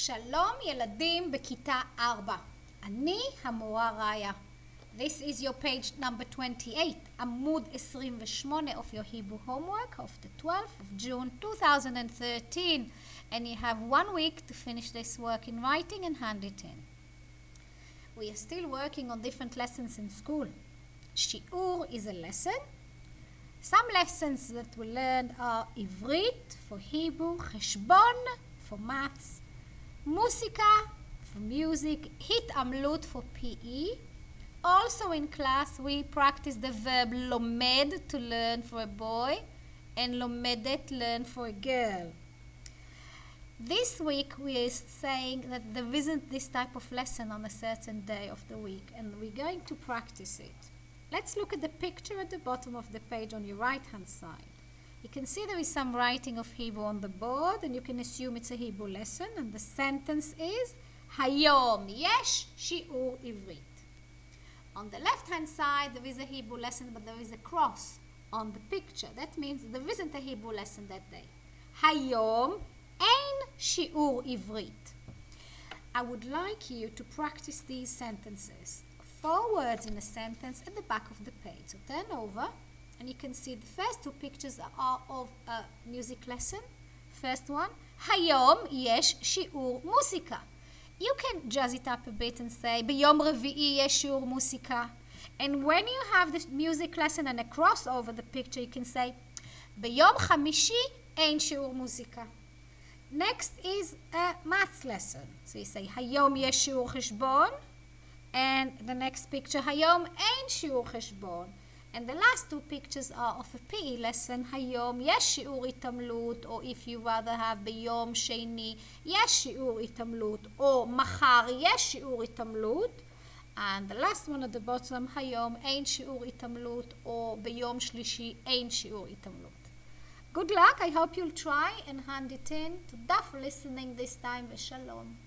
שלום ילדים בכיתה 4. אני המורה ראיה. This is your page number 28, עמוד 28 of your Hebrew homework of the 12th of June 2013. And you have 1 week to finish this work in writing and hand it in. We are still working on different lessons in school. שיעור is a lesson. Some lessons that we learned are עברית for Hebrew, חשבון for maths, מוסיקה for music, התעמלות for PE. Also in class we practice the verb לומד to learn for a boy and לומדת learn for a girl. This week we are saying that there isn't this type of lesson on a certain day of the week and we're going to practice it. Let's look at the picture at the bottom of the page on your right hand side. You can see there is some writing of Hebrew on the board and you can assume it's a Hebrew lesson and the sentence is היום יש שיעור עברית. On the left hand side there is a Hebrew lesson but there is a cross on the picture. That means there isn't a Hebrew lesson that day. היום אין שיעור עברית. I would like you to practice these sentences. 4 words in a sentence at the back of the page. So turn over and you can see the first 2 pictures are of a music lesson. First one, היום יש שיעור מוסיקה. You can jazz it up a bit and say ביום רביעי יש שיעור מוסיקה. And when you have the music lesson and a cross over the picture you can say ביום חמישי אין שיעור מוסיקה. Next is a maths lesson. So you say היום יש שיעור חשבון. And the next picture, היום אין שיעור חשבון. And the last 2 pictures are of a PE lesson, היום יש שיעור התעמלות, or if you rather have ביום שני, יש שיעור התעמלות, או מחר יש שיעור התעמלות. And the last one at the bottom, היום אין שיעור התעמלות, או ביום שלישי אין שיעור התעמלות. Good luck, I hope you'll try and hand it in. תודה for listening this time, ושלום.